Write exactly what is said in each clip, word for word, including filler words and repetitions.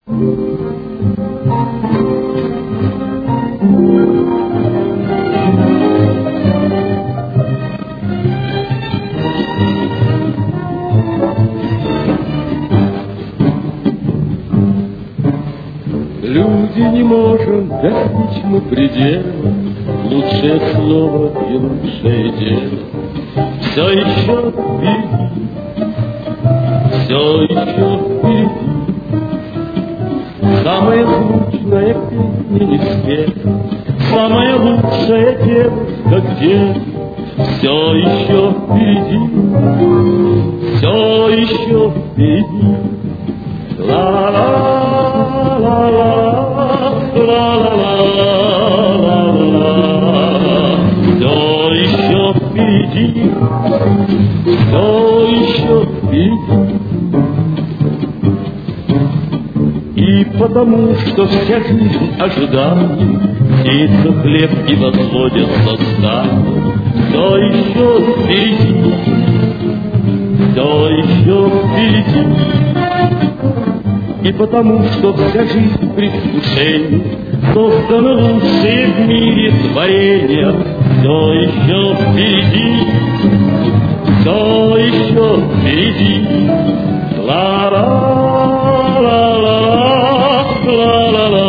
Люди, не можем достичь мы предела, лучшее слово и лучшее дело. Все еще впереди, все еще впереди. Самая звучная песня не спета, самая лучшая девушка где. Все еще впереди, все еще впереди. Ла-ла-ла-ла. Все еще впереди, все еще впереди. И потому, что вся жизнь ожиданий, сеется хлеб и возводятся здания. Все еще впереди, все еще впереди. И потому, что вся жизнь предвкушение, созданы лучшие в мире творения. Все еще впереди, все еще впереди. Ла-ла-ла-ла, ла-ла-ла-ла.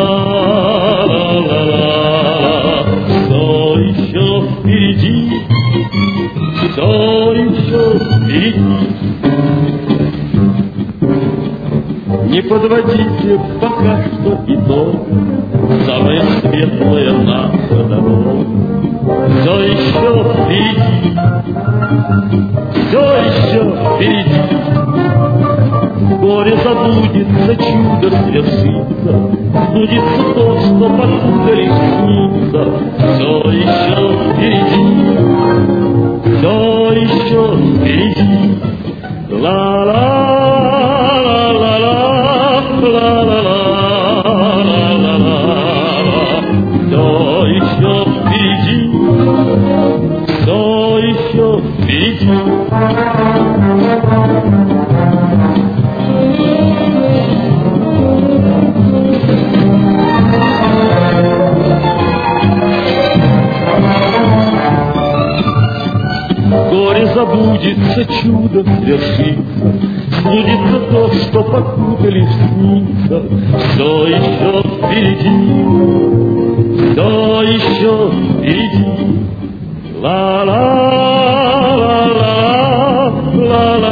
Все еще впереди, все еще впереди. Не подводите пока что итог, самая светлая наша дорога. Все еще впереди, все еще впереди. Горе забудется, чудо свершится, сбудется то, что покуда снится. Все еще впереди, все еще впереди. Ла-ла. Горе забудется, чудо свершится, сбудется то, что покуда лишь снится. Все еще впереди, все еще впереди. Ла-ла-ла-ла, ла-ла.